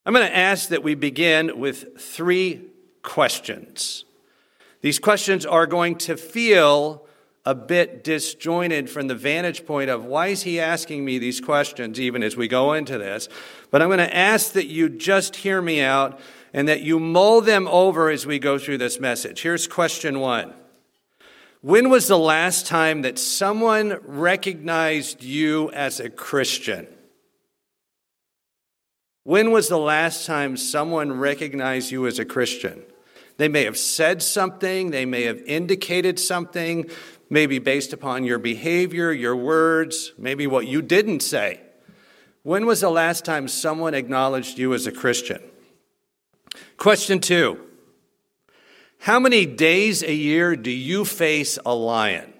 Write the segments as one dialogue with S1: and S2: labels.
S1: I'm going to ask that we begin with 3 questions. These questions are going to feel a bit disjointed from the vantage point of why is he asking me these questions even as we go into this. But I'm going to ask that you just hear me out and that you mull them over as we go through this message. Here's question 1. When was the last time that someone recognized you as a Christian? When was the last time someone recognized you as a Christian? They may have said something, they may have indicated something, maybe based upon your behavior, your words, maybe what you didn't say. When was the last time someone acknowledged you as a Christian? Question 2. How many days a year do you face a lion?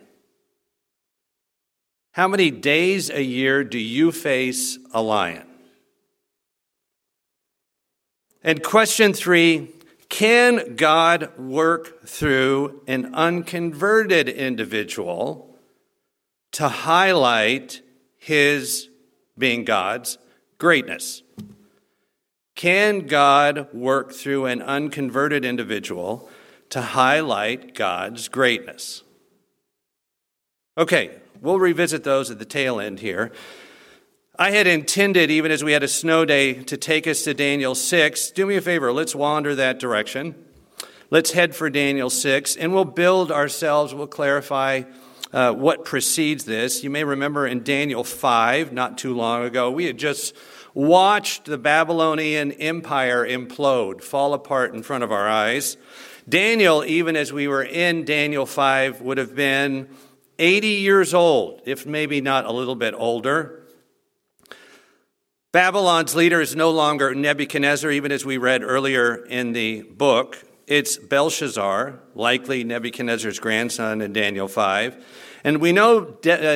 S1: How many days a year do you face a lion? And question 3, can God work through an unconverted individual to highlight his, being God's, greatness? Can God work through an unconverted individual to highlight God's greatness? Okay, we'll revisit those at the tail end here. I had intended, even as we had a snow day, to take us to Daniel 6. Do me a favor, let's wander that direction. Let's head for Daniel 6, and we'll build ourselves, we'll clarify what precedes this. You may remember in Daniel 5, not too long ago, we had just watched the Babylonian Empire implode, fall apart in front of our eyes. Daniel, even as we were in Daniel 5, would have been 80 years old, if maybe not a little bit older. Babylon's leader is no longer Nebuchadnezzar, even as we read earlier in the book. It's Belshazzar, likely Nebuchadnezzar's grandson in Daniel 5. And we know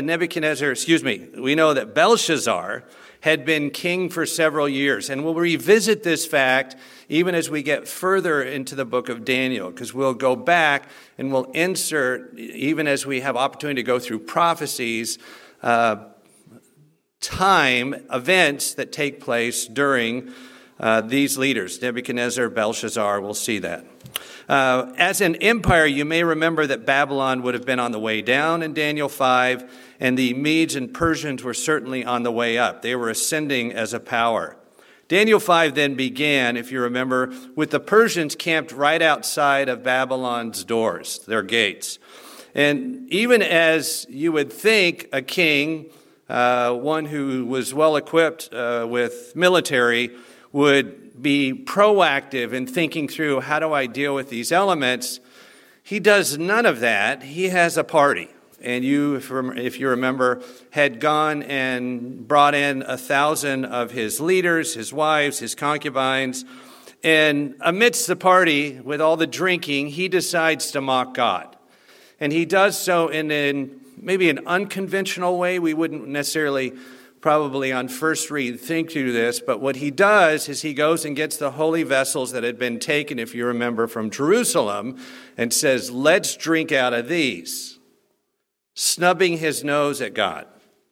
S1: we know that Belshazzar had been king for several years. And we'll revisit this fact even as we get further into the book of Daniel, because we'll go back and we'll insert, even as we have opportunity to go through prophecies, events that take place during these leaders, Nebuchadnezzar, Belshazzar, we'll see that. As an empire, you may remember that Babylon would have been on the way down in Daniel 5, and the Medes and Persians were certainly on the way up. They were ascending as a power. Daniel 5 then began, if you remember, with the Persians camped right outside of Babylon's doors, their gates. And even as you would think a king, one who was well equipped with military, would be proactive in thinking through, how do I deal with these elements? He does none of that. He has a party. And you, if you remember, had gone and brought in 1,000 of his leaders, his wives, his concubines. And amidst the party, with all the drinking, he decides to mock God. And he does so in maybe an unconventional way. We wouldn't necessarily probably on first read think through this, but what he does is he goes and gets the holy vessels that had been taken, if you remember, from Jerusalem, and says, let's drink out of these, snubbing his nose at God.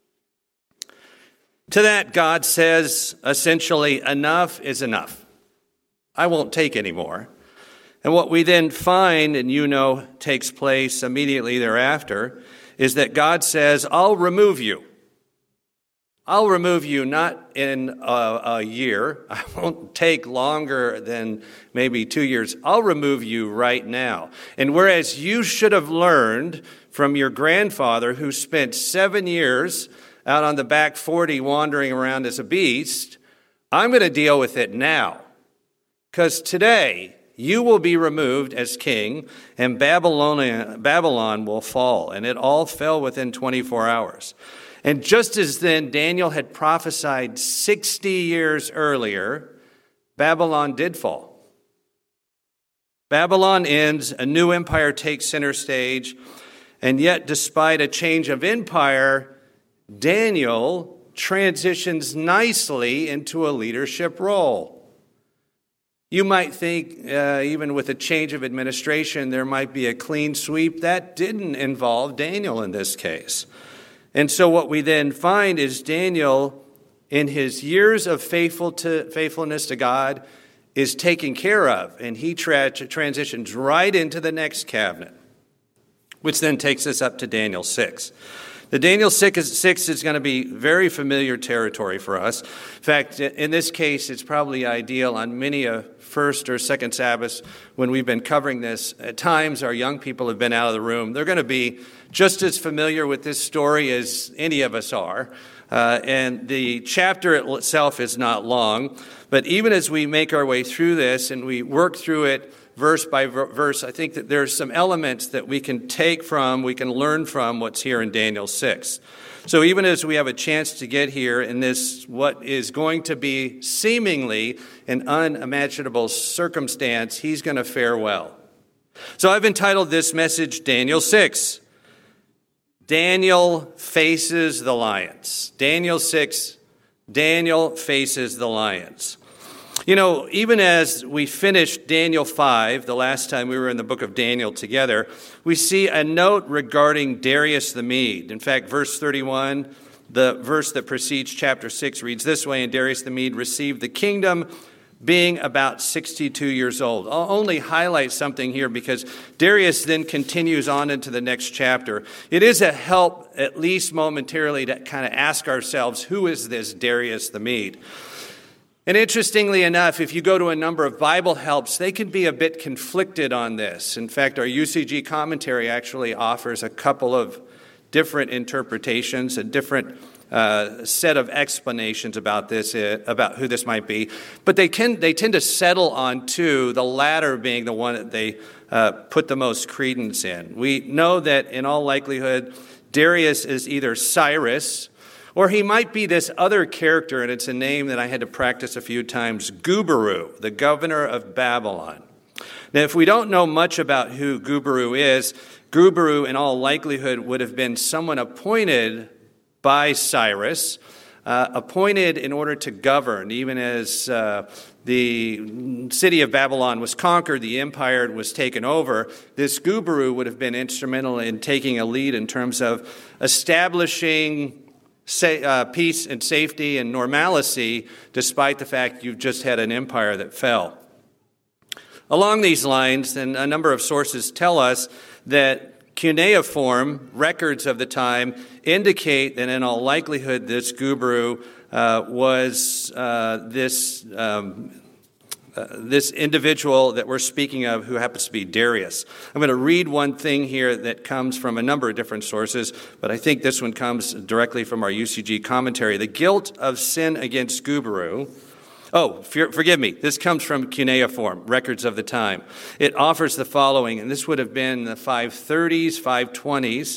S1: To that, God says, essentially, enough is enough. I won't take any more. And what we then find, and you know takes place immediately thereafter, is that God says, I'll remove you. I'll remove you not in a year. I won't take longer than maybe 2 years. I'll remove you right now. And whereas you should have learned from your grandfather who spent 7 years out on the back 40 wandering around as a beast, I'm going to deal with it now. Because today you will be removed as king and Babylon will fall. And it all fell within 24 hours. And just as then Daniel had prophesied 60 years earlier, Babylon did fall. Babylon ends, a new empire takes center stage, and yet despite a change of empire, Daniel transitions nicely into a leadership role. You might think, even with a change of administration, there might be a clean sweep. That didn't involve Daniel in this case. And so what we then find is Daniel in his years of faithfulness to God is taken care of, and he transitions right into the next cabinet, which then takes us up to Daniel 6. The Daniel 6 is going to be very familiar territory for us. In fact, in this case, it's probably ideal on many a first or second Sabbath when we've been covering this. At times, our young people have been out of the room. They're going to be just as familiar with this story as any of us are. And the chapter itself is not long. But even as we make our way through this and we work through it verse by verse, I think that there's some elements that we can we can learn from what's here in Daniel 6. So even as we have a chance to get here in this, what is going to be seemingly an unimaginable circumstance, he's going to fare well. So I've entitled this message, Daniel 6. Daniel faces the lions. Daniel 6, Daniel faces the lions. You know, even as we finished Daniel 5, the last time we were in the book of Daniel together, we see a note regarding Darius the Mede. In fact, verse 31, the verse that precedes chapter 6, reads this way, and Darius the Mede received the kingdom being about 62 years old. I'll only highlight something here because Darius then continues on into the next chapter. It is a help, at least momentarily, to kind of ask ourselves, who is this Darius the Mede? And interestingly enough, if you go to a number of Bible helps, they can be a bit conflicted on this. In fact, our UCG commentary actually offers a couple of different interpretations, a different set of explanations about this, about who this might be. But they tend to settle on two, the latter being the one that they put the most credence in. We know that in all likelihood, Darius is either Cyrus, or he might be this other character, and it's a name that I had to practice a few times, Gubaru, the governor of Babylon. Now, if we don't know much about who Gubaru is, Gubaru in all likelihood would have been someone appointed by Cyrus, appointed in order to govern, even as the city of Babylon was conquered, the empire was taken over. This Gubaru would have been instrumental in taking a lead in terms of establishing peace and safety and normalcy, despite the fact you've just had an empire that fell. Along these lines, and a number of sources tell us that cuneiform records of the time indicate that in all likelihood this Gubaru was this individual that we're speaking of who happens to be Darius. I'm going to read one thing here that comes from a number of different sources, but I think this one comes directly from our UCG commentary. The guilt of sin against Gubaru. Forgive me. This comes from cuneiform, records of the time. It offers the following, and this would have been the 530s, 520s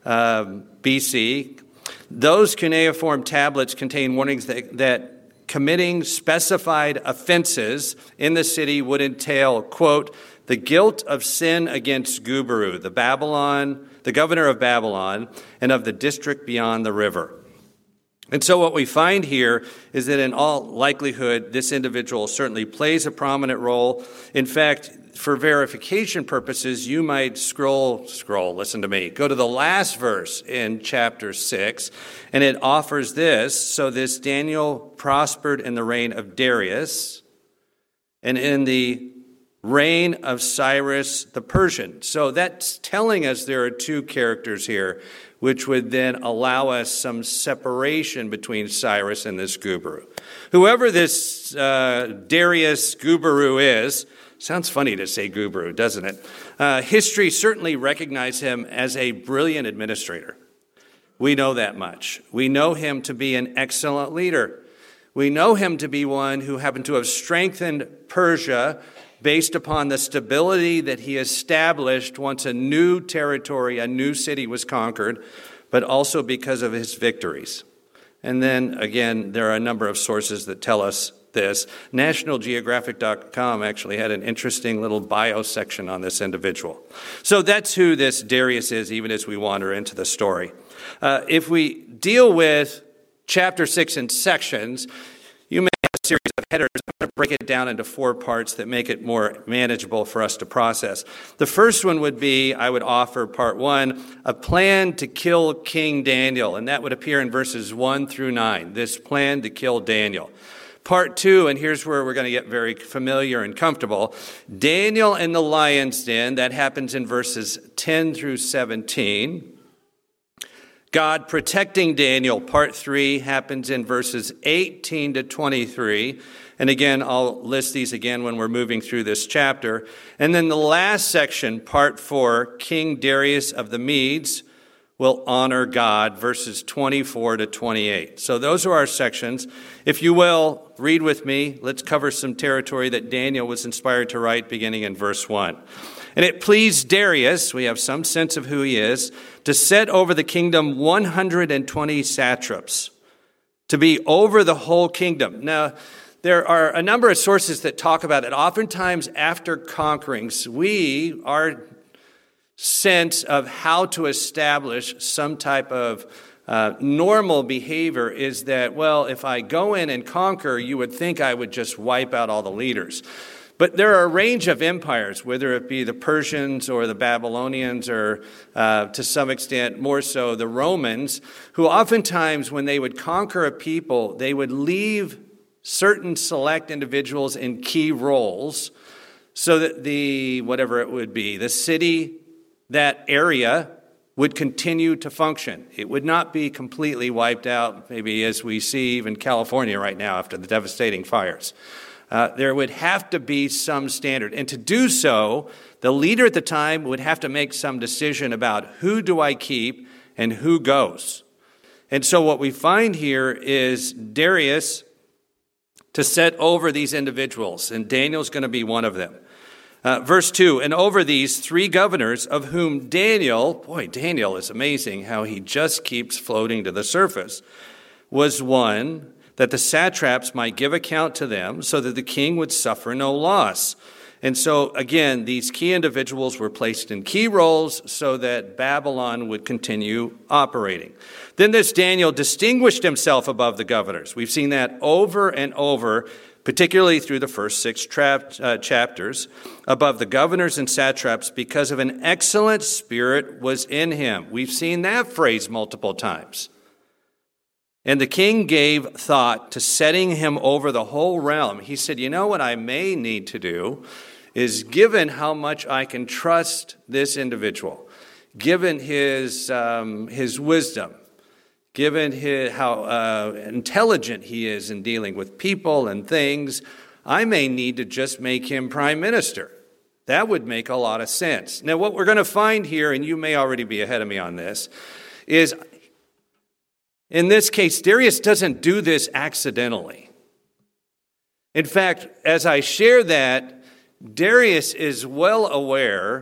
S1: BC. Those cuneiform tablets contain warnings that committing specified offenses in the city would entail, quote, the guilt of sin against Gubaru, the governor of Babylon, and of the district beyond the river. And so what we find here is that in all likelihood, this individual certainly plays a prominent role. In fact, for verification purposes, you might listen to me, go to the last verse in chapter 6, and it offers this. So this Daniel prospered in the reign of Darius and in the reign of Cyrus the Persian. So that's telling us there are two characters here, which would then allow us some separation between Cyrus and this Gubaru. Whoever this Darius Gubaru is, sounds funny to say Gubaru, doesn't it? History certainly recognized him as a brilliant administrator. We know that much. We know him to be an excellent leader. We know him to be one who happened to have strengthened Persia based upon the stability that he established once a new territory, a new city was conquered, but also because of his victories. And then, again, there are a number of sources that tell us this. NationalGeographic.com actually had an interesting little bio section on this individual. So that's who this Darius is, even as we wander into the story. If we deal with chapter 6 in sections, you may ask, series of headers. I'm going to break it down into 4 parts that make it more manageable for us to process. The first one would be, I would offer part 1, a plan to kill King Daniel, and that would appear in verses 1 through 9, this plan to kill Daniel. Part 2, and here's where we're going to get very familiar and comfortable, Daniel in the lion's den, that happens in verses 10 through 17. God protecting Daniel, part 3, happens in verses 18 to 23. And again, I'll list these again when we're moving through this chapter. And then the last section, part 4, King Darius of the Medes will honor God, verses 24 to 28. So those are our sections. If you will, read with me. Let's cover some territory that Daniel was inspired to write beginning in verse 1. And it pleased Darius, we have some sense of who he is, to set over the kingdom 120 satraps, to be over the whole kingdom. Now, there are a number of sources that talk about it. Oftentimes after conquerings, our sense of how to establish some type of normal behavior is that, well, if I go in and conquer, you would think I would just wipe out all the leaders. But there are a range of empires, whether it be the Persians or the Babylonians or to some extent more so the Romans, who oftentimes when they would conquer a people, they would leave certain select individuals in key roles so that the city, that area would continue to function. It would not be completely wiped out, maybe as we see even California right now after the devastating fires. There would have to be some standard. And to do so, the leader at the time would have to make some decision about who do I keep and who goes. And so what we find here is Darius to set over these individuals, and Daniel's going to be one of them. Verse 2, and over these 3 governors, of whom Daniel is amazing how he just keeps floating to the surface, was one, that the satraps might give account to them so that the king would suffer no loss. And so, again, these key individuals were placed in key roles so that Babylon would continue operating. Then this Daniel distinguished himself above the governors. We've seen that over and over, particularly through the first 6 chapters, above the governors and satraps because of an excellent spirit was in him. We've seen that phrase multiple times. And the king gave thought to setting him over the whole realm. He said, you know what I may need to do is, given how much I can trust this individual, given his wisdom, given how intelligent he is in dealing with people and things, I may need to just make him prime minister. That would make a lot of sense. Now, what we're going to find here, and you may already be ahead of me on this, is in this case, Darius doesn't do this accidentally. In fact, as I share that, Darius is well aware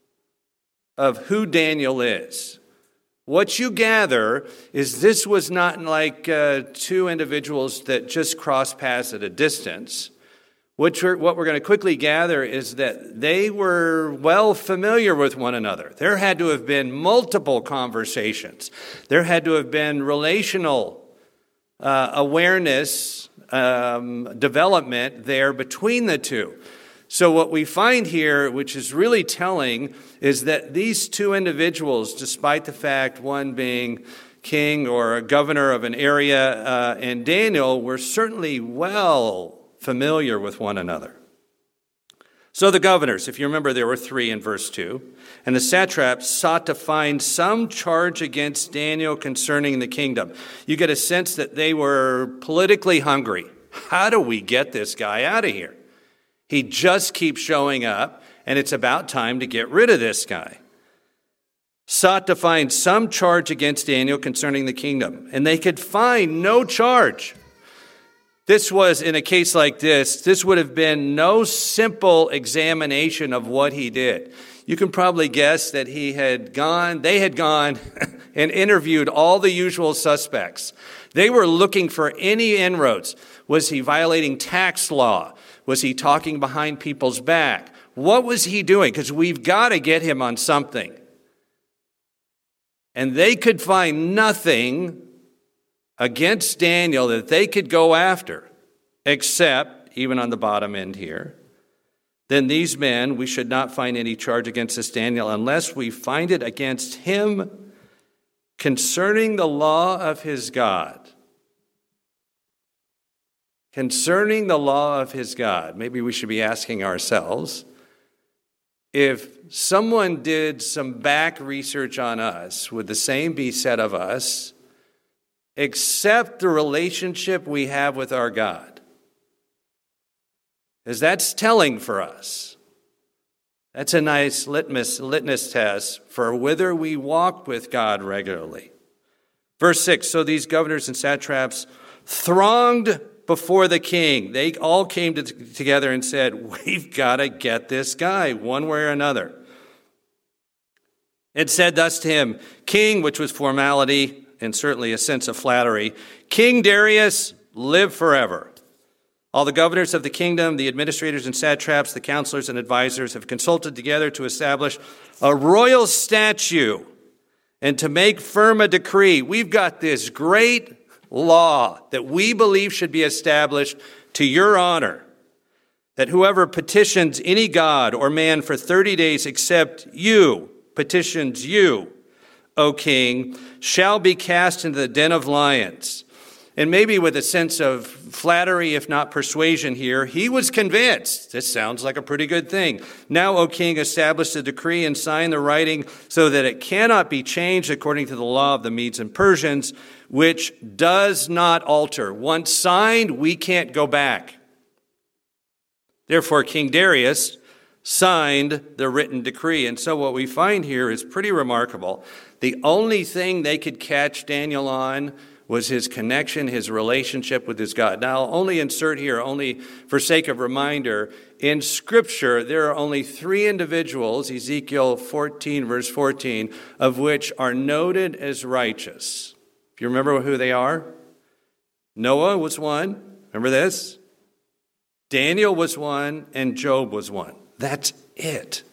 S1: of who Daniel is. What you gather is this was not like 2 individuals that just crossed paths at a distance. What we're going to quickly gather is that they were well familiar with one another. There had to have been multiple conversations. There had to have been relational awareness, development there between the 2. So what we find here, which is really telling, is that these 2 individuals, despite the fact one being king or a governor of an area and Daniel, were certainly well familiar with one another. So the governors, if you remember, there were 3 in verse 2, and the satraps sought to find some charge against Daniel concerning the kingdom. You get a sense that they were politically hungry. How do we get this guy out of here? He just keeps showing up, and it's about time to get rid of this guy. Sought to find some charge against Daniel concerning the kingdom, and they could find no charge. This was, in a case like this would have been no simple examination of what he did. You can probably guess that they had gone and interviewed all the usual suspects. They were looking for any inroads. Was he violating tax law? Was he talking behind people's back? What was he doing? Because we've got to get him on something. And they could find nothing against Daniel that they could go after. except, even on the bottom end here, then these men, we should not find any charge against this Daniel unless we find it against him concerning the law of his God. Concerning the law of his God. Maybe we should be asking ourselves, if someone did some back research on us, would the same be said of us, except the relationship we have with our God? Because that's telling for us. That's a nice litmus test for whether we walk with God regularly. Verse 6, so these governors and satraps thronged before the king. They all came together and said, we've got to get this guy one way or another. It said thus to him, King, which was formality and certainly a sense of flattery, King Darius, live forever. All the governors of the kingdom, the administrators and satraps, the counselors and advisors have consulted together to establish a royal statute and to make firm a decree. We've got this great law that we believe should be established to your honor, that whoever petitions any god or man for 30 days except you, petitions you, O king, shall be cast into the den of lions. And maybe with a sense of flattery, if not persuasion here, he was convinced. This sounds like a pretty good thing. Now, O king, establish the decree and sign the writing so that it cannot be changed according to the law of the Medes and Persians, which does not alter. Once signed, we can't go back. Therefore, King Darius signed the written decree. And so what we find here is pretty remarkable. The only thing they could catch Daniel on was his connection, his relationship with his God. Now, I'll only insert here, only for sake of reminder, in Scripture, there are only 3 individuals, Ezekiel 14, verse 14, of which are noted as righteous. Do you remember who they are? Noah was one. Remember this? Daniel was one, and Job was one. That's it.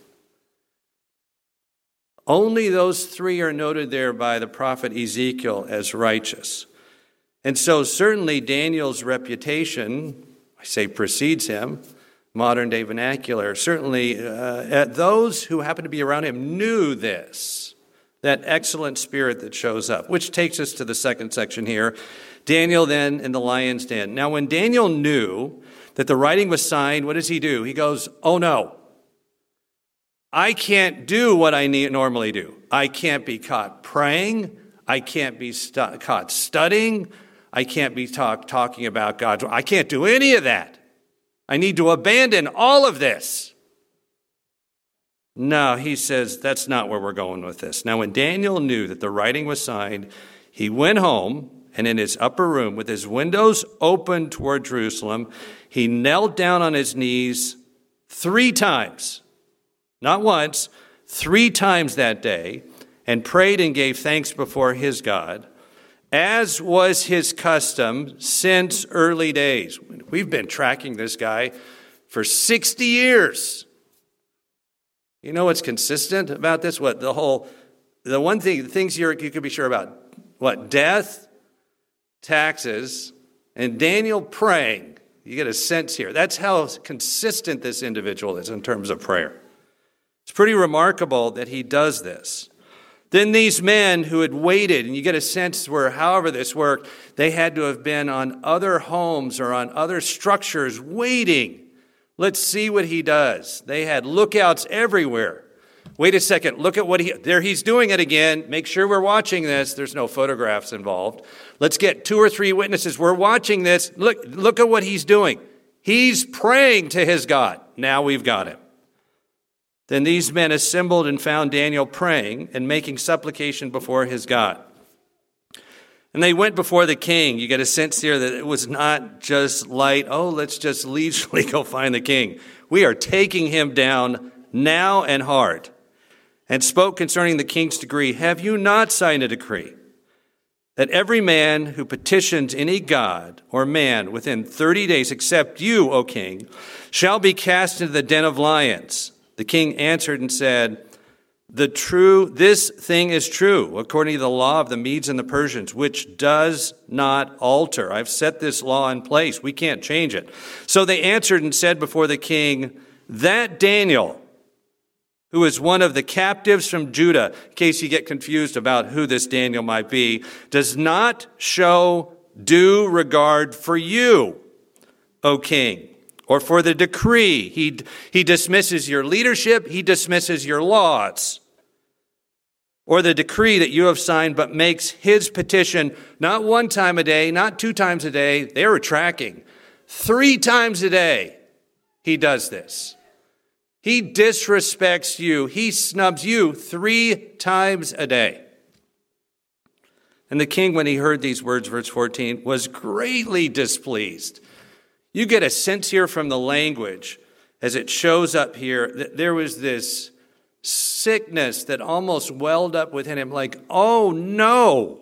S1: Only those 3 are noted there by the prophet Ezekiel as righteous. And so certainly Daniel's reputation, I say precedes him, modern day vernacular, certainly those who happen to be around him knew this, that excellent spirit that shows up, which takes us to the second section here. Daniel then in the lion's den. Now when Daniel knew that the writing was signed, what does he do? He goes, oh no. I can't do what I normally do. I can't be caught praying. I can't be caught studying. I can't be talking about God. I can't do any of that. I need to abandon all of this. No, he says, that's not where we're going with this. Now, when Daniel knew that the writing was signed, he went home, and in his upper room, with his windows open toward Jerusalem, he knelt down on his knees 3 times. Not once, 3 times that day, and prayed and gave thanks before his God, as was his custom since early days. We've been tracking this guy for 60 years. You know what's consistent about this? What the things you could be sure about. What? Death, taxes, and Daniel praying. You get a sense here. That's how consistent this individual is in terms of prayer. It's pretty remarkable that he does this. Then these men who had waited, and you get a sense where however this worked, they had to have been on other homes or on other structures waiting. Let's see what he does. They had lookouts everywhere. Wait a second, look at what he's doing it again. Make sure we're watching this. There's no photographs involved. Let's get 2 or 3 witnesses. We're watching this. Look at what he's doing. He's praying to his God. Now we've got him. Then these men assembled and found Daniel praying and making supplication before his God. And they went before the king. You get a sense here that it was not just light, let's just leisurely go find the king. We are taking him down now and hard. And spoke concerning the king's decree, have you not signed a decree that every man who petitions any god or man within 30 days, except you, O king, shall be cast into the den of lions? The king answered and said, This thing is true, according to the law of the Medes and the Persians, which does not alter. I've set this law in place. We can't change it. So they answered and said before the king, that Daniel, who is one of the captives from Judah, in case you get confused about who this Daniel might be, does not show due regard for you, O king, or for the decree. He dismisses your leadership, he dismisses your laws, or the decree that you have signed, but makes his petition not 1 time a day, not 2 times a day. They were tracking. 3 times a day he does this. He disrespects you. He snubs you 3 times a day. And the king, when he heard these words, verse 14, was greatly displeased. You get a sense here from the language as it shows up here that there was this sickness that almost welled up within him like, oh no,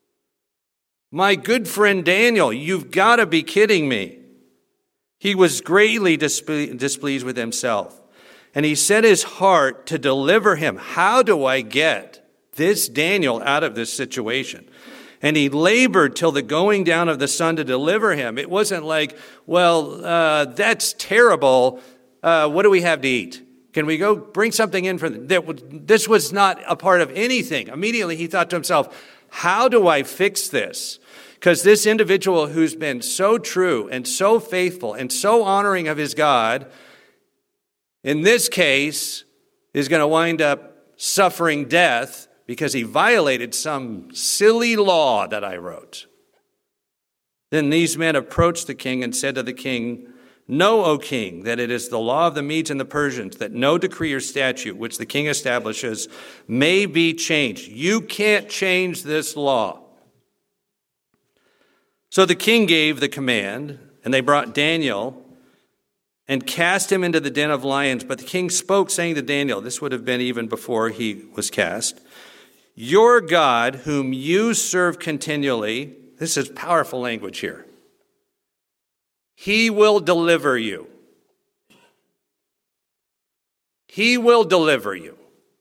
S1: my good friend Daniel, you've got to be kidding me. He was greatly displeased with himself. And he set his heart to deliver him. How do I get this Daniel out of this situation? And he labored till the going down of the sun to deliver him. It wasn't like, well, that's terrible. What do we have to eat? Can we go bring something in for them? This was not a part of anything. Immediately he thought to himself, how do I fix this? Because this individual who's been so true and so faithful and so honoring of his God, in this case, is going to wind up suffering death because he violated some silly law that I wrote. Then these men approached the king and said to the king, know, O king, that it is the law of the Medes and the Persians that no decree or statute which the king establishes may be changed. You can't change this law. So the king gave the command, and they brought Daniel and cast him into the den of lions. But the king spoke, saying to Daniel, this would have been even before he was cast, your God, whom you serve continually, this is powerful language here, he will deliver you. He will deliver you.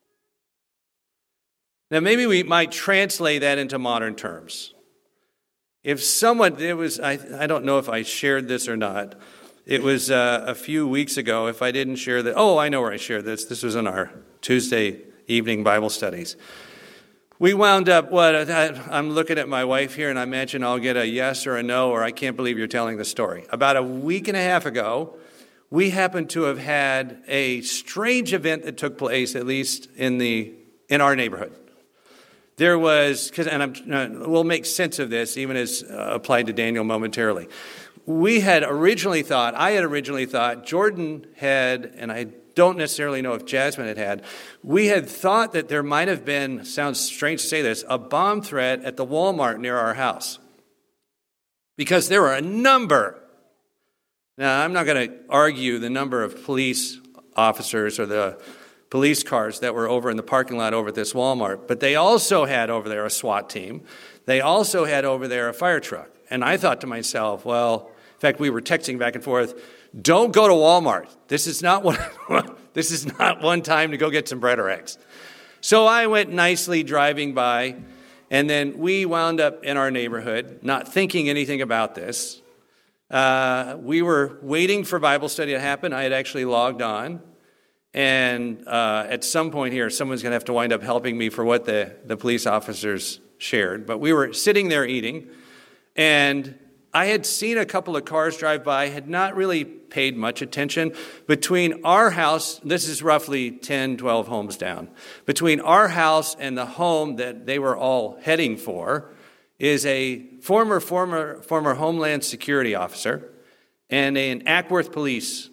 S1: Now, maybe we might translate that into modern terms. If someone, I don't know if I shared this or not. It was a few weeks ago. If I didn't share that, I know where I shared this. This was in our Tuesday evening Bible studies. We wound up, I'm looking at my wife here, and I imagine I'll get a yes or a no, or I can't believe you're telling the story. About a week and a half ago, we happened to have had a strange event that took place, at least in our neighborhood. There was, we'll make sense of this, even as applied to Daniel momentarily. I had originally thought Jordan had, and I don't necessarily know if Jasmine had, we had thought that there might have been, sounds strange to say this, a bomb threat at the Walmart near our house. Because there were a number. Now, I'm not going to argue the number of police officers or the police cars that were over in the parking lot over at this Walmart, but they also had over there a SWAT team. They also had over there a fire truck. And I thought to myself, well, in fact, we were texting back and forth, don't go to Walmart. This is not one time to go get some bread or eggs. So I went nicely driving by, and then we wound up in our neighborhood, not thinking anything about this. We were waiting for Bible study to happen. I had actually logged on. And at some point here, someone's going to have to wind up helping me for what the police officers shared. But we were sitting there eating, and I had seen a couple of cars drive by, had not really paid much attention. Between our house, this is roughly 10, 12 homes down, between our house and the home that they were all heading for is a former Homeland Security officer and an Ackworth police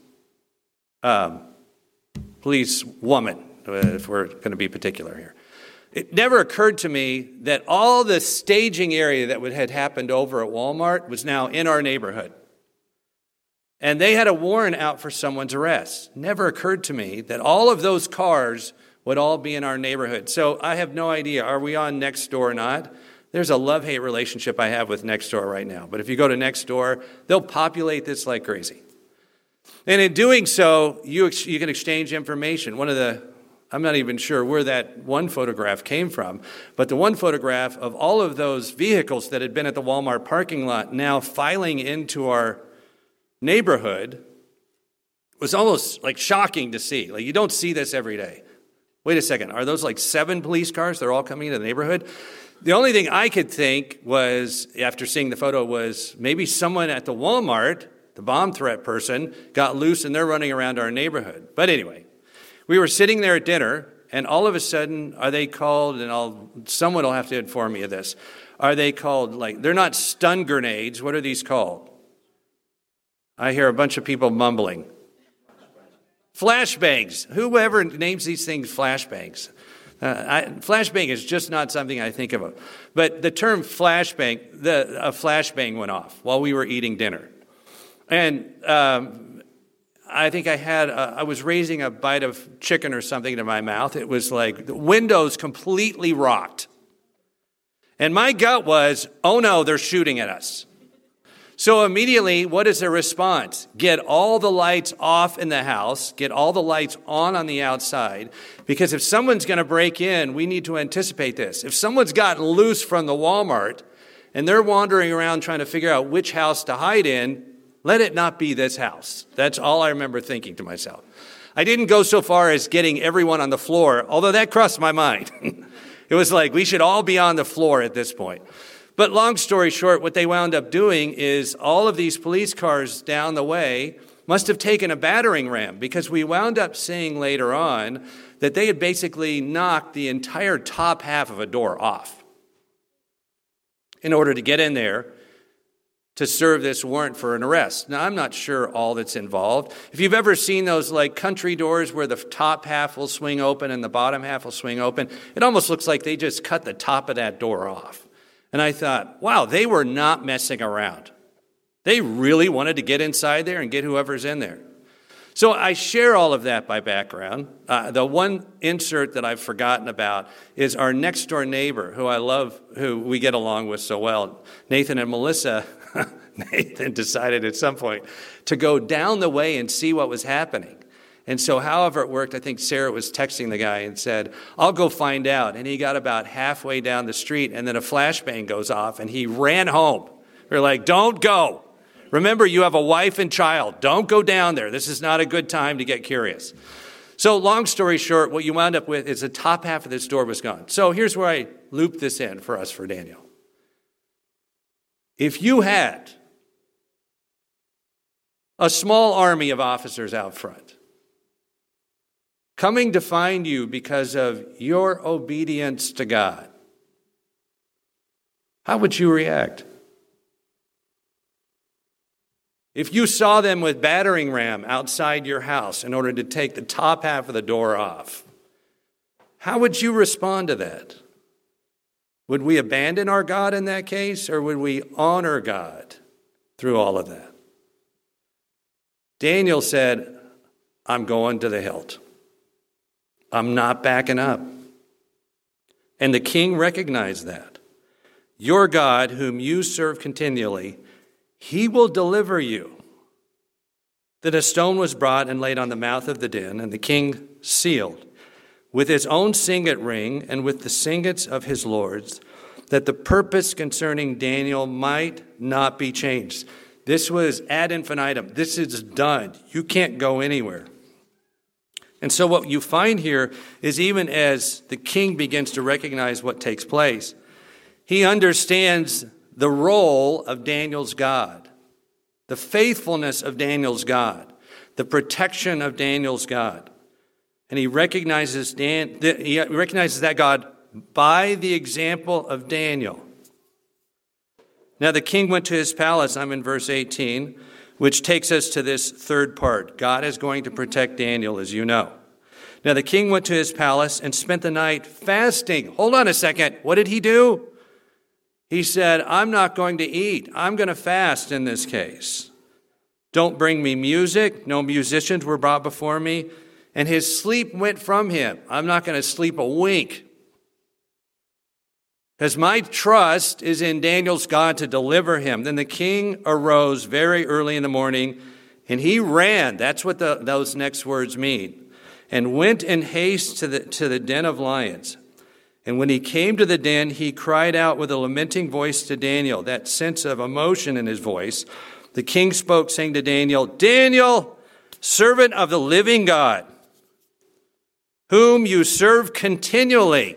S1: woman, if we're going to be particular here. It never occurred to me that all the staging area that had happened over at Walmart was now in our neighborhood. And they had a warrant out for someone's arrest. Never occurred to me that all of those cars would all be in our neighborhood. So I have no idea, are we on Nextdoor or not? There's a love-hate relationship I have with Nextdoor right now. But if you go to Nextdoor, they'll populate this like crazy. And in doing so, you can exchange information. One of the I'm not even sure where that one photograph came from, but the one photograph of all of those vehicles that had been at the Walmart parking lot now filing into our neighborhood was almost like shocking to see. Like, you don't see this every day. Wait a second, are those like 7 police cars? They're all coming into the neighborhood? The only thing I could think was, after seeing the photo, was maybe someone at the Walmart, the bomb threat person, got loose and they're running around our neighborhood. But anyway, we were sitting there at dinner, and all of a sudden, are they called, and someone will have to inform me of this, are they called, like, they're not stun grenades, what are these called? I hear a bunch of people mumbling. Flashbangs. Whoever names these things flashbangs? Flashbang is just not something I think of. But the term flashbang, a flashbang went off while we were eating dinner. And I think I was raising a bite of chicken or something to my mouth. It was like the windows completely rocked. And my gut was, oh no, they're shooting at us. So immediately, what is the response? Get all the lights off in the house, get all the lights on the outside, because if someone's going to break in, we need to anticipate this. If someone's gotten loose from the Walmart and they're wandering around trying to figure out which house to hide in, let it not be this house. That's all I remember thinking to myself. I didn't go so far as getting everyone on the floor, although that crossed my mind. It was like, we should all be on the floor at this point. But long story short, what they wound up doing is all of these police cars down the way must have taken a battering ram, because we wound up seeing later on that they had basically knocked the entire top half of a door off in order to get in there to serve this warrant for an arrest. Now, I'm not sure all that's involved. If you've ever seen those like country doors where the top half will swing open and the bottom half will swing open, it almost looks like they just cut the top of that door off. And I thought, wow, they were not messing around. They really wanted to get inside there and get whoever's in there. So I share all of that by background. The one insert that I've forgotten about is our next door neighbor, who I love, who we get along with so well, Nathan and Melissa. Nathan decided at some point to go down the way and see what was happening. And so however it worked, I think Sarah was texting the guy and said, I'll go find out. And he got about halfway down the street, and then a flashbang goes off, and he ran home. We're like, don't go. Remember, you have a wife and child. Don't go down there. This is not a good time to get curious. So long story short, what you wound up with is the top half of this door was gone. So here's where I loop this in for us for Daniel. If you had a small army of officers out front coming to find you because of your obedience to God, how would you react? If you saw them with battering ram outside your house in order to take the top half of the door off, how would you respond to that? Would we abandon our God in that case, or would we honor God through all of that? Daniel said, I'm going to the hilt. I'm not backing up. And the king recognized that. Your God, whom you serve continually, he will deliver you. Then a stone was brought and laid on the mouth of the den, and the king sealed with his own signet ring and with the signets of his lords, that the purpose concerning Daniel might not be changed. This was ad infinitum. This is done. You can't go anywhere. And so what you find here is, even as the king begins to recognize what takes place, he understands the role of Daniel's God, the faithfulness of Daniel's God, the protection of Daniel's God. And he recognizes that God by the example of Daniel. Now the king went to his palace, I'm in verse 18, which takes us to this third part. God is going to protect Daniel, as you know. Now the king went to his palace and spent the night fasting. Hold on a second. What did he do? He said, I'm not going to eat. I'm going to fast in this case. Don't bring me music. No musicians were brought before me. And his sleep went from him. I'm not going to sleep a wink, because my trust is in Daniel's God to deliver him. Then the king arose very early in the morning, and he ran. That's what those next words mean. and went in haste to the den of lions. And when he came to the den, he cried out with a lamenting voice to Daniel, that sense of emotion in his voice. The king spoke, saying to Daniel, Daniel, servant of the living God, whom you serve continually,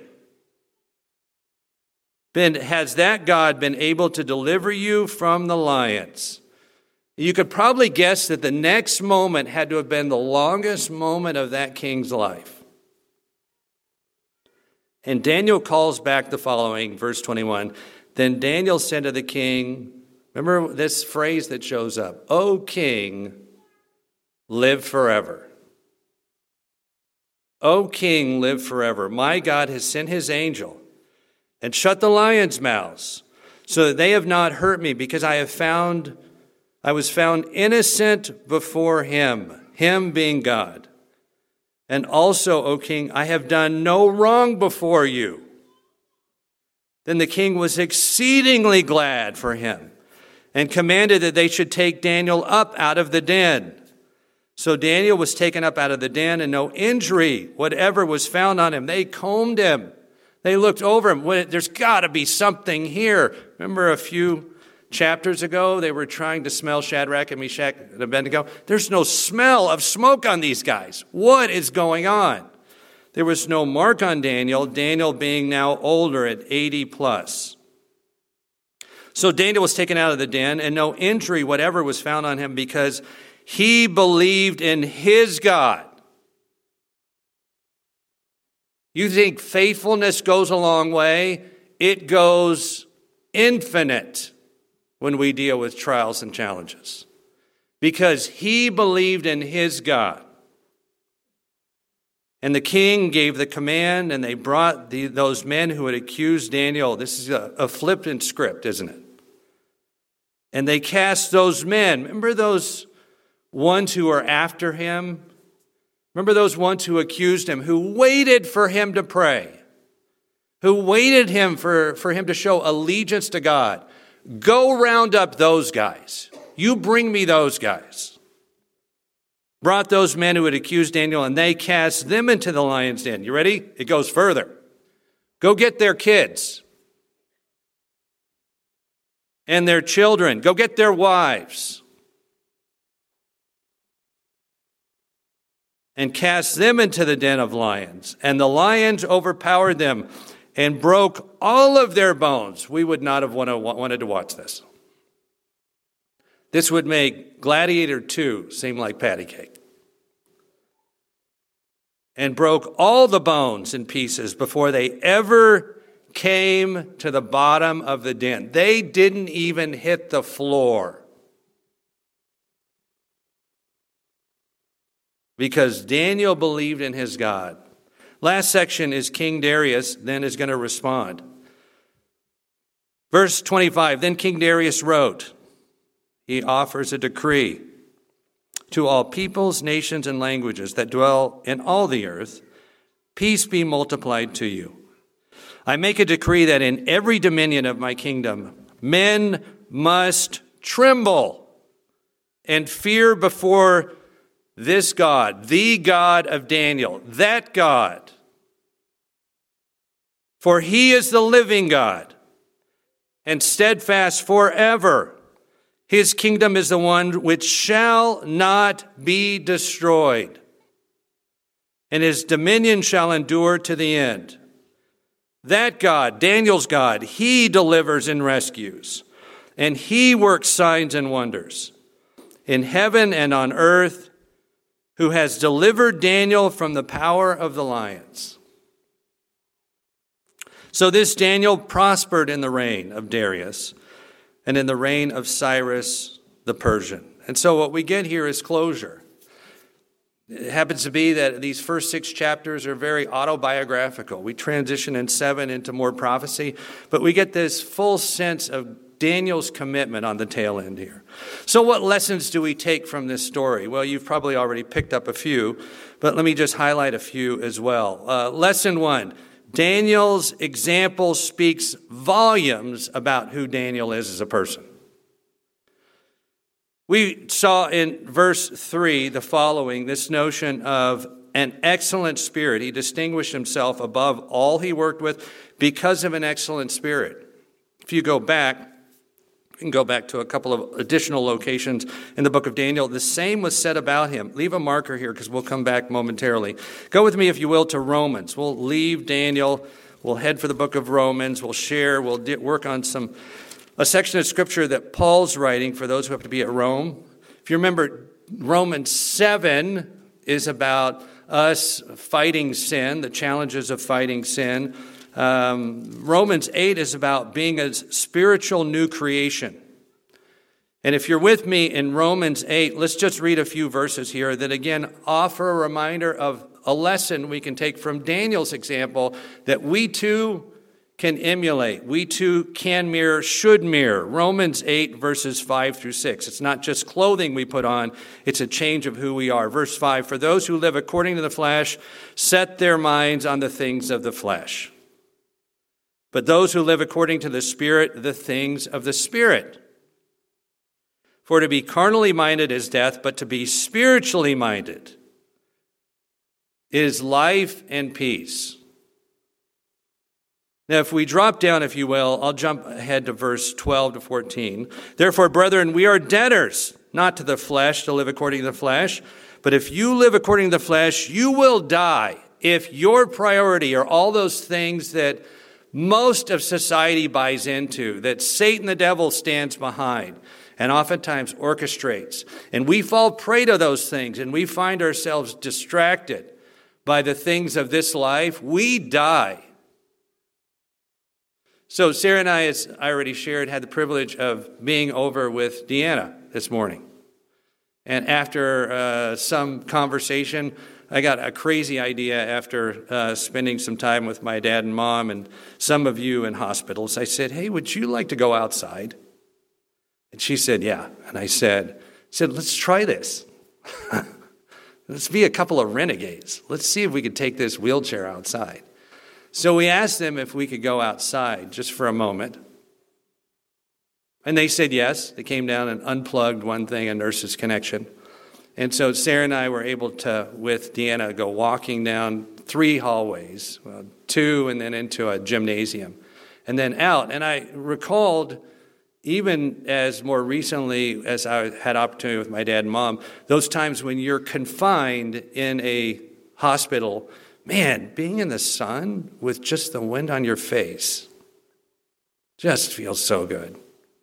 S1: has that God been able to deliver you from the lions? You could probably guess that the next moment had to have been the longest moment of that king's life. And Daniel calls back the following, verse 21. Then Daniel said to the king, remember this phrase that shows up, O king, live forever. O king, live forever. My God has sent his angel and shut the lions' mouths, so that they have not hurt me, because I was found innocent before him being God. And also, O king, I have done no wrong before you. Then the king was exceedingly glad for him and commanded that they should take Daniel up out of the den. So Daniel was taken up out of the den, and no injury whatever was found on him. They combed him. They looked over him. There's got to be something here. Remember a few chapters ago, they were trying to smell Shadrach and Meshach and Abednego. There's no smell of smoke on these guys. What is going on? There was no mark on Daniel, Daniel being now older at 80 plus. So Daniel was taken out of the den, and no injury whatever was found on him, because he believed in his God. You think faithfulness goes a long way? It goes infinite when we deal with trials and challenges, because he believed in his God. And the king gave the command, and they brought those men who had accused Daniel. This is a flippant script, isn't it? And they cast those men. Remember those ones who were after him? Remember those ones who accused him, who waited for him to pray, who waited for him to show allegiance to God. Go round up those guys. You bring me those guys. Brought those men who had accused Daniel, and they cast them into the lion's den. You ready? It goes further. Go get their kids and their children. Go get their wives and cast them into the den of lions. And the lions overpowered them and broke all of their bones. We would not have wanted to watch this. This would make Gladiator 2 seem like patty cake. And broke all the bones in pieces before they ever came to the bottom of the den. They didn't even hit the floor, because Daniel believed in his God. Last section is King Darius then is going to respond. Verse 25, then King Darius wrote, he offers a decree to all peoples, nations, and languages that dwell in all the earth, peace be multiplied to you. I make a decree that in every dominion of my kingdom, men must tremble and fear before this God, the God of Daniel, that God. For he is the living God and steadfast forever. His kingdom is the one which shall not be destroyed, and his dominion shall endure to the end. That God, Daniel's God, he delivers and rescues, and he works signs and wonders in heaven and on earth, who has delivered Daniel from the power of the lions. So this Daniel prospered in the reign of Darius and in the reign of Cyrus the Persian. And so what we get here is closure. It happens to be that these first 6 chapters are very autobiographical. We transition in 7 into more prophecy, but we get this full sense of Daniel's commitment on the tail end here. So what lessons do we take from this story? Well, you've probably already picked up a few, but let me just highlight a few as well. Lesson 1, Daniel's example speaks volumes about who Daniel is as a person. We saw in verse 3 the following, this notion of an excellent spirit. He distinguished himself above all he worked with because of an excellent spirit. If you go back, you can go back to a couple of additional locations in the book of Daniel. The same was said about him. Leave a marker here because we'll come back momentarily. Go with me, if you will, to Romans. We'll leave Daniel. We'll head for the book of Romans. We'll share. We'll work on a section of Scripture that Paul's writing for those who have to be at Rome. If you remember, Romans 7 is about us fighting sin, the challenges of fighting sin. Romans 8 is about being a spiritual new creation. And if you're with me in Romans 8, let's just read a few verses here that again offer a reminder of a lesson we can take from Daniel's example that we too can emulate. We too can mirror, should mirror. Romans 8 verses 5 through 6. It's not just clothing we put on, it's a change of who we are. Verse 5, for those who live according to the flesh set their minds on the things of the flesh. But those who live according to the Spirit, the things of the Spirit. For to be carnally minded is death, but to be spiritually minded is life and peace. Now, if we drop down, if you will, I'll jump ahead to verse 12 to 14. Therefore, brethren, we are debtors, not to the flesh, to live according to the flesh. But if you live according to the flesh, you will die. If your priority are all those things that most of society buys into, that Satan the devil stands behind and oftentimes orchestrates. And we fall prey to those things and we find ourselves distracted by the things of this life. We die. So Sarah and I, as I already shared, had the privilege of being over with Deanna this morning. And after some conversation, I got a crazy idea after spending some time with my dad and mom and some of you in hospitals. I said, hey, would you like to go outside? And she said, yeah. And I said, let's try this. Let's be a couple of renegades. Let's see if we could take this wheelchair outside. So we asked them if we could go outside just for a moment. And they said yes. They came down and unplugged one thing, a nurse's connection. And so Sarah and I were able to, with Deanna, go walking down 3 hallways, 2 and then into a gymnasium, and then out. And I recalled, even as more recently as I had opportunity with my dad and mom, those times when you're confined in a hospital, man, being in the sun with just the wind on your face just feels so good.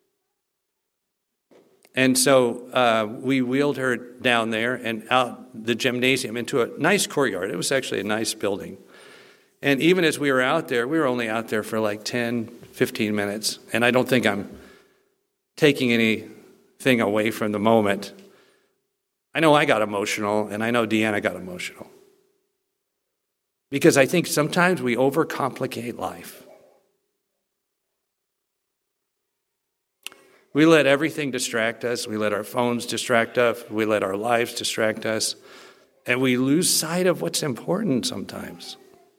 S1: And so we wheeled her down there and out the gymnasium into a nice courtyard. It was actually a nice building. And even as we were out there, we were only out there for like 10, 15 minutes. And I don't think I'm taking anything away from the moment. I know I got emotional, and I know Deanna got emotional. Because I think sometimes we overcomplicate life. We let everything distract us. We let our phones distract us. We let our lives distract us. And we lose sight of what's important sometimes.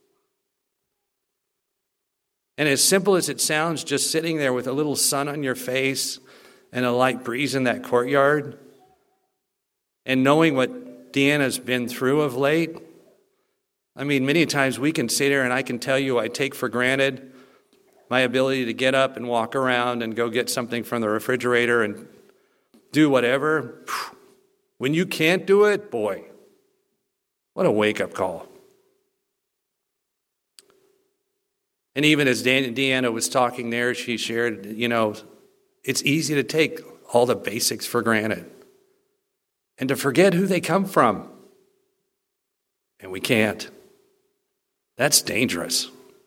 S1: And as simple as it sounds, just sitting there with a little sun on your face and a light breeze in that courtyard, and knowing what Deanna's been through of late, I mean, many times we can sit here and I can tell you I take for granted my ability to get up and walk around and go get something from the refrigerator and do whatever. When you can't do it, boy, what a wake-up call. And even as Deanna was talking there, she shared, it's easy to take all the basics for granted and to forget who they come from. And we can't. That's dangerous.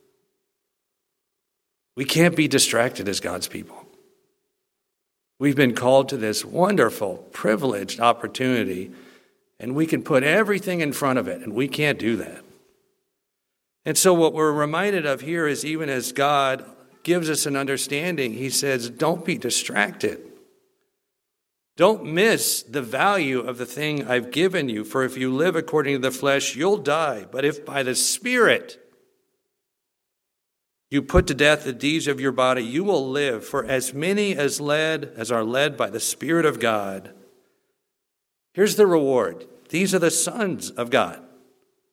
S1: We can't be distracted as God's people. We've been called to this wonderful, privileged opportunity, and we can put everything in front of it, and we can't do that. And so what we're reminded of here is even as God gives us an understanding, he says, don't be distracted. Don't miss the value of the thing I've given you, for if you live according to the flesh, you'll die. But if by the Spirit you put to death the deeds of your body, you will live. For as many as are led by the Spirit of God, here's the reward. These are the sons of God.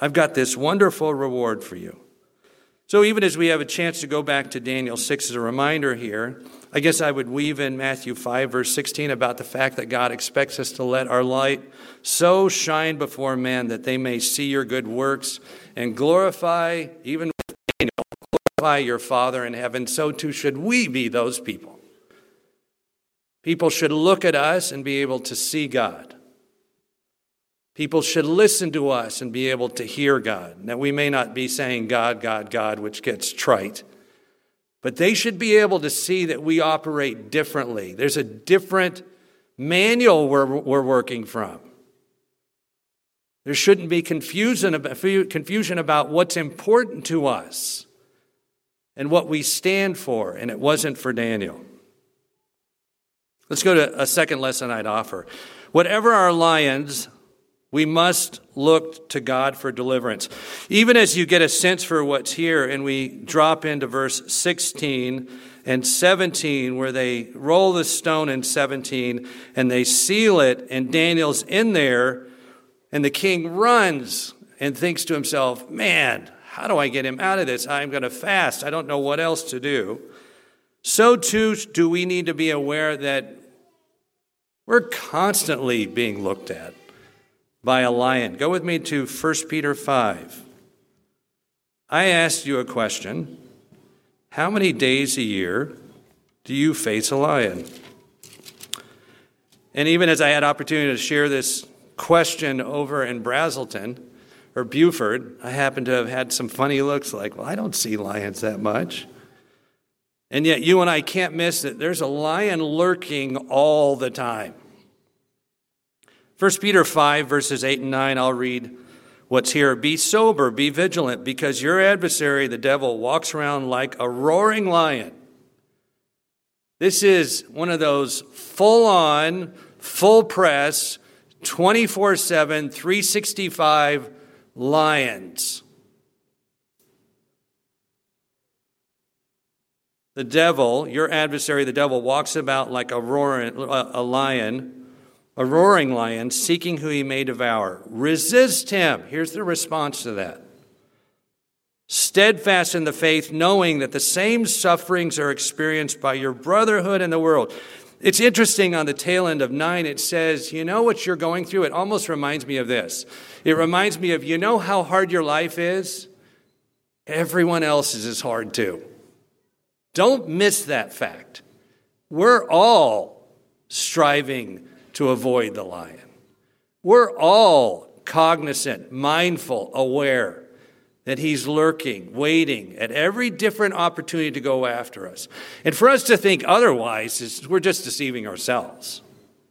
S1: I've got this wonderful reward for you. So even as we have a chance to go back to Daniel 6 as a reminder here, I guess I would weave in Matthew 5, verse 16 about the fact that God expects us to let our light so shine before men that they may see your good works and glorify, even with Daniel, glorify your Father in heaven. So too should we be those people. People should look at us and be able to see God. People should listen to us and be able to hear God. Now, we may not be saying God, God, God, which gets trite, but they should be able to see that we operate differently. There's a different manual we're working from. There shouldn't be confusion about what's important to us and what we stand for, and it wasn't for Daniel. Let's go to a second lesson I'd offer. Whatever our lions, we must look to God for deliverance. Even as you get a sense for what's here, and we drop into verse 16 and 17, where they roll the stone in 17, and they seal it, and Daniel's in there, and the king runs and thinks to himself, man, how do I get him out of this? I'm going to fast. I don't know what else to do. So too do we need to be aware that we're constantly being looked at by a lion. Go with me to 1 Peter 5. I asked you a question. How many days a year do you face a lion? And even as I had opportunity to share this question over in Brazelton or Buford, I happened to have had some funny looks like, well, I don't see lions that much. And yet you and I can't miss it. There's a lion lurking all the time. 1 Peter 5, verses 8 and 9, I'll read what's here. Be sober, be vigilant, because your adversary, the devil, walks around like a roaring lion. This is one of those full-on, full-press, 24/7, 365 lions. The devil, your adversary, the devil, walks about like a roaring lion, seeking who he may devour. Resist him. Here's the response to that. Steadfast in the faith, knowing that the same sufferings are experienced by your brotherhood in the world. It's interesting, on the tail end of 9, it says, you know what you're going through? It almost reminds me of this. It reminds me of, you know how hard your life is? Everyone else's is hard too. Don't miss that fact. We're all striving to avoid the lion. We're all cognizant, mindful, aware that he's lurking, waiting at every different opportunity to go after us. And for us to think otherwise, we're just deceiving ourselves.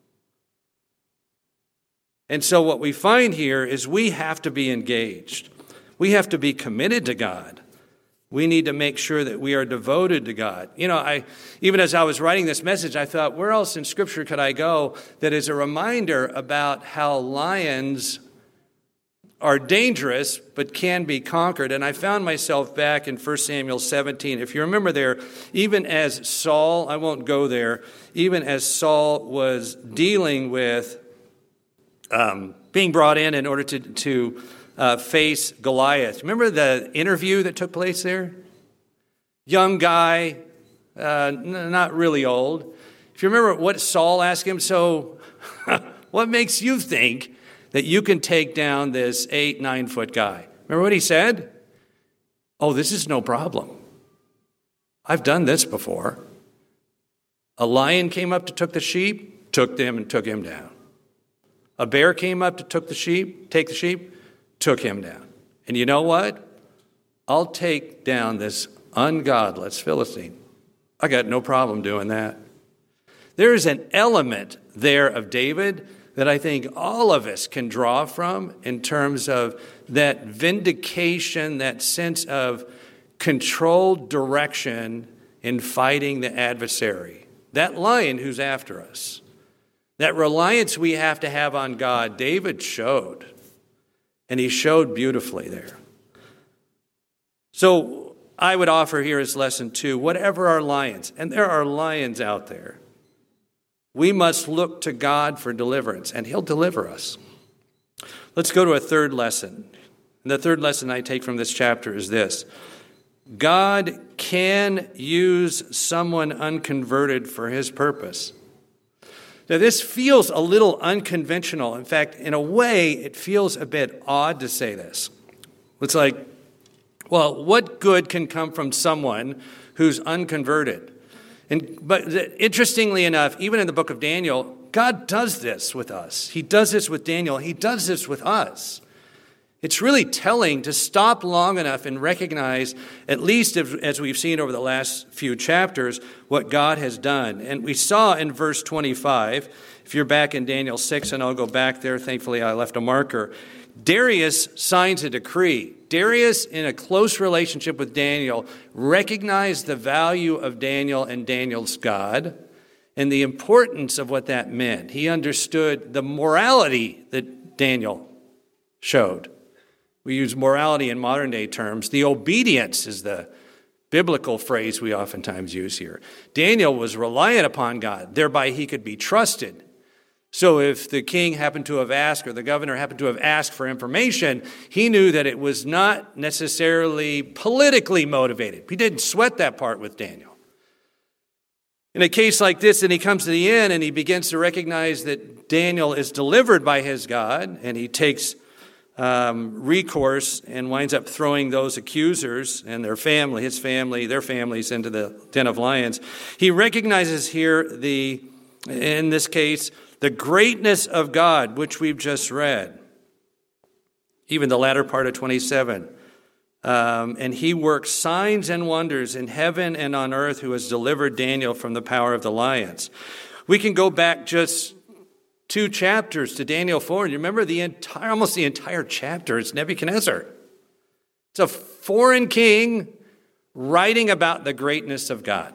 S1: And so what we find here is we have to be engaged. We have to be committed to God. We need to make sure that we are devoted to God. You know, even as I was writing this message, I thought, where else in Scripture could I go that is a reminder about how lions are dangerous but can be conquered? And I found myself back in 1 Samuel 17. If you remember there, even as Saul, I won't go there, even as Saul was dealing with being brought in order to face Goliath. Remember the interview that took place there? Young guy, not really old. If you remember what Saul asked him, so what makes you think that you can take down this 8-9 foot guy? Remember what he said? Oh, this is no problem. I've done this before. A lion came up to take the sheep, took him down. A bear came up to take the sheep, took him down. And you know what? I'll take down this ungodless Philistine. I got no problem doing that. There is an element there of David that I think all of us can draw from in terms of that vindication, that sense of controlled direction in fighting the adversary. That lion who's after us. That reliance we have to have on God, David showed. And he showed beautifully there. So I would offer here as lesson 2, whatever our lions, and there are lions out there, we must look to God for deliverance, and he'll deliver us. Let's go to a third lesson. And the third lesson I take from this chapter is this: God can use someone unconverted for his purpose. Now, this feels a little unconventional. In fact, in a way, it feels a bit odd to say this. It's like, well, what good can come from someone who's unconverted? But interestingly enough, even in the book of Daniel, God does this with us. He does this with Daniel. He does this with us. It's really telling to stop long enough and recognize, at least as we've seen over the last few chapters, what God has done. And we saw in verse 25, if you're back in Daniel 6, and I'll go back there, thankfully I left a marker, Darius signs a decree. Darius, in a close relationship with Daniel, recognized the value of Daniel and Daniel's God and the importance of what that meant. He understood the morality that Daniel showed. We use morality in modern day terms. The obedience is the biblical phrase we oftentimes use here. Daniel was reliant upon God, thereby he could be trusted. So if the king happened to have asked, or the governor happened to have asked for information, he knew that it was not necessarily politically motivated. He didn't sweat that part with Daniel. In a case like this, and he comes to the end and he begins to recognize that Daniel is delivered by his God, and he takes recourse and winds up throwing those accusers and their families into the den of lions. He recognizes here in this case, the greatness of God, which we've just read. Even the latter part of 27. And he works signs and wonders in heaven and on earth, who has delivered Daniel from the power of the lions. We can go back just 2 chapters to Daniel 4. And you remember almost the entire chapter is Nebuchadnezzar. It's a foreign king writing about the greatness of God.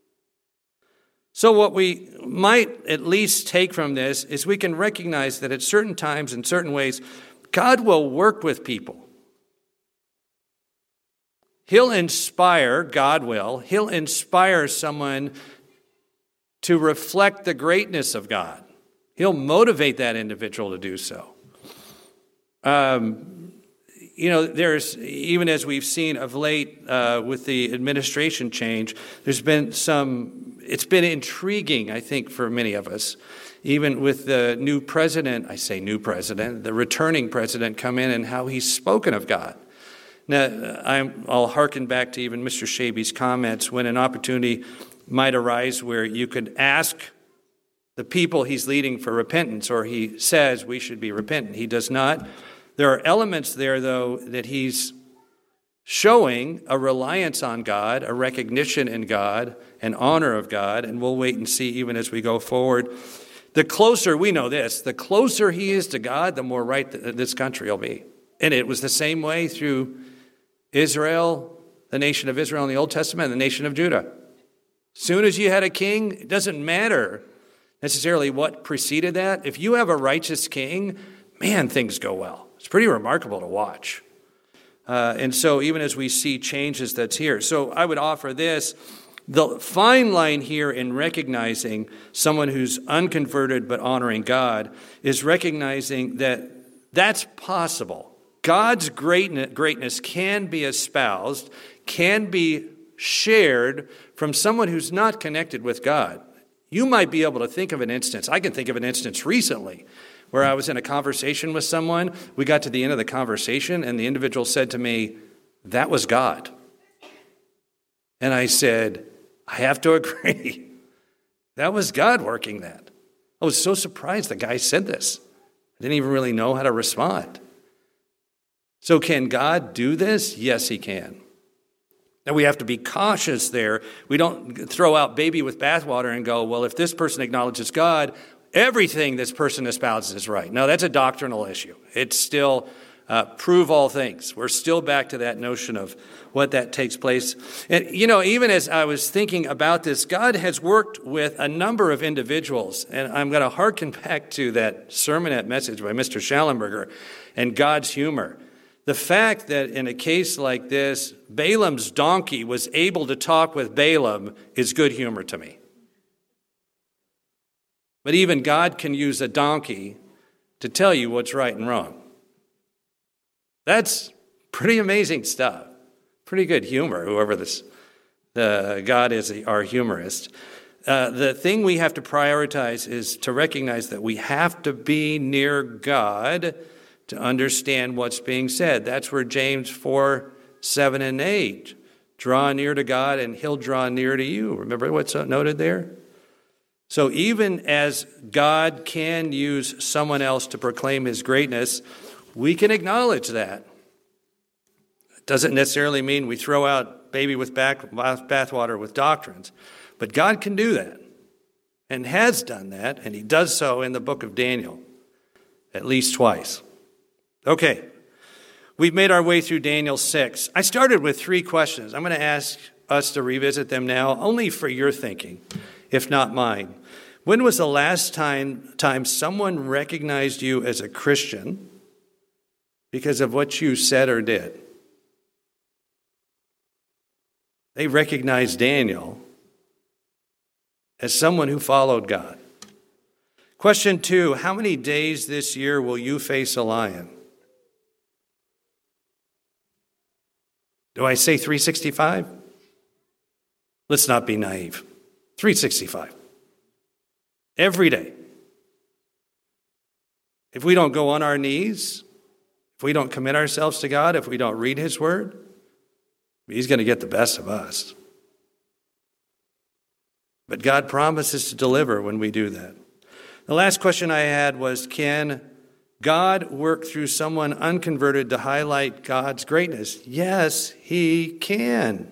S1: So what we might at least take from this is we can recognize that at certain times, in certain ways, God will work with people. He'll inspire someone to reflect the greatness of God. He'll motivate that individual to do so. There's, even as we've seen of late with the administration change, it's been intriguing, I think, for many of us. Even with the the returning president come in and how he's spoken of God. Now, I'll hearken back to even Mr. Shaby's comments when an opportunity might arise where you could ask the people he's leading for repentance, or he says we should be repentant. He does not. There are elements there, though, that he's showing a reliance on God, a recognition in God, an honor of God, and we'll wait and see even as we go forward. The closer he is to God, the more right this country will be. And it was the same way through Israel, the nation of Israel in the Old Testament, and the nation of Judah. As soon as you had a king, it doesn't matter necessarily what preceded that. If you have a righteous king, man, things go well. It's pretty remarkable to watch. And so even as we see changes that's here. So I would offer this. The fine line here in recognizing someone who's unconverted but honoring God is recognizing that that's possible. God's greatness can be espoused, can be shared from someone who's not connected with God. You might be able to think of an instance. I can think of an instance recently where I was in a conversation with someone. We got to the end of the conversation, and the individual said to me, "That was God." And I said, "I have to agree. That was God working that." I was so surprised the guy said this. I didn't even really know how to respond. So can God do this? Yes, he can. Now, we have to be cautious there. We don't throw out baby with bathwater and go, well, if this person acknowledges God, everything this person espouses is right. No, that's a doctrinal issue. It's still prove all things. We're still back to that notion of what that takes place. And, even as I was thinking about this, God has worked with a number of individuals. And I'm going to hearken back to that sermonette message by Mr. Schallenberger and God's humor. The fact that in a case like this, Balaam's donkey was able to talk with Balaam is good humor to me. But even God can use a donkey to tell you what's right and wrong. That's pretty amazing stuff. Pretty good humor, whoever the God is, our humorist. The thing we have to prioritize is to recognize that we have to be near God to understand what's being said. That's where James 4, 7, and 8. Draw near to God and he'll draw near to you. Remember what's noted there? So even as God can use someone else to proclaim his greatness, we can acknowledge that. It doesn't necessarily mean we throw out baby with bathwater with doctrines, but God can do that and has done that, and he does so in the book of Daniel at least twice. Okay, we've made our way through Daniel 6. I started with 3 questions. I'm going to ask us to revisit them now, only for your thinking, if not mine. When was the last time someone recognized you as a Christian because of what you said or did? They recognized Daniel as someone who followed God. Question 2, how many days this year will you face a lion? Do I say 365? Let's not be naive. 365. Every day. If we don't go on our knees, if we don't commit ourselves to God, if we don't read his word, he's going to get the best of us. But God promises to deliver when we do that. The last question I had was, can God work through someone unconverted to highlight God's greatness? Yes, he can.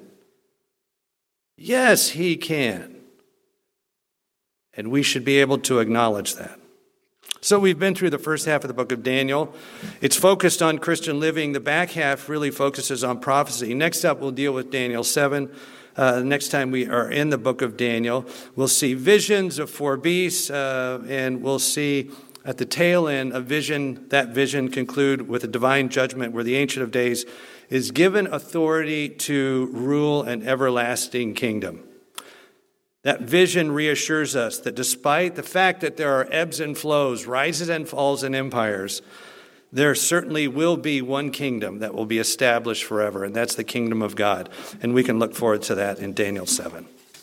S1: Yes, he can. And we should be able to acknowledge that. So we've been through the first half of the book of Daniel. It's focused on Christian living. The back half really focuses on prophecy. Next up, we'll deal with Daniel 7. Next time we are in the book of Daniel, we'll see visions of 4 beasts, and we'll see at the tail end a vision, that vision conclude with a divine judgment where the Ancient of Days is given authority to rule an everlasting kingdom. That vision reassures us that despite the fact that there are ebbs and flows, rises and falls in empires, there certainly will be one kingdom that will be established forever, and that's the kingdom of God. And we can look forward to that in Daniel 7.